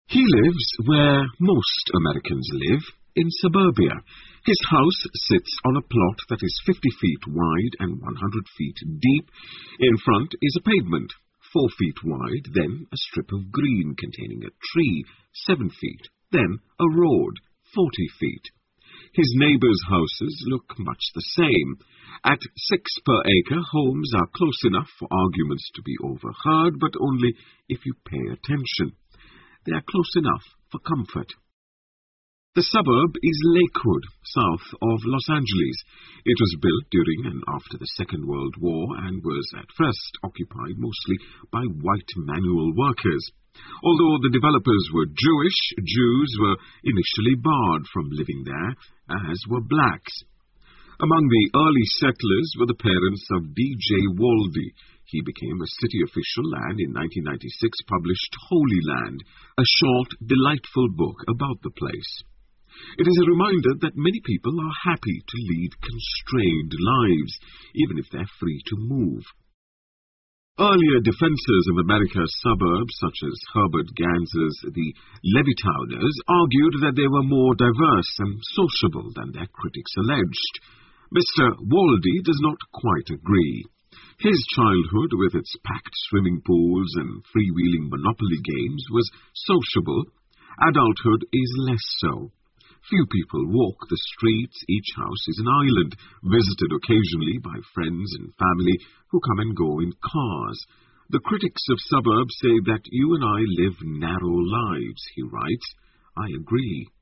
He lives where most Americans live, in suburbia. His house sits on a plot that is 50 feet wide and 100 feet deep. In front is a pavement, 4 feet wide, then a strip of green containing a tree, 7 feet, then a road, 40 feet. His neighbours' houses look much the same. At 6 per acre, homes are close enough for arguments to be overheard, but only if you pay attention. They are close enough for comfort. The suburb is Lakewood, south of Los Angeles. It was built during and after the Second World War and was at first occupied mostly by white manual workers. Although the developers were Jewish, Jews were initially barred from living there, as were blacks. Among the early settlers were the parents of D.J. Waldy. He became a city official and in 1996 published Holy Land, a short, delightful book about the place. It is a reminder that many people are happy to lead constrained lives, even if they're free to move. Earlier defenders of America's suburbs, such as Herbert Gans's The Levittowners, argued that they were more diverse and sociable than their critics alleged. Mr. Waldy does not quite agree. His childhood, with its packed swimming pools and freewheeling Monopoly games, was sociable. Adulthood is less so. Few people walk the streets. Each house is an island, visited occasionally by friends and family who come and go in cars. The critics of suburbs say that you and I live narrow lives, he writes. I agree.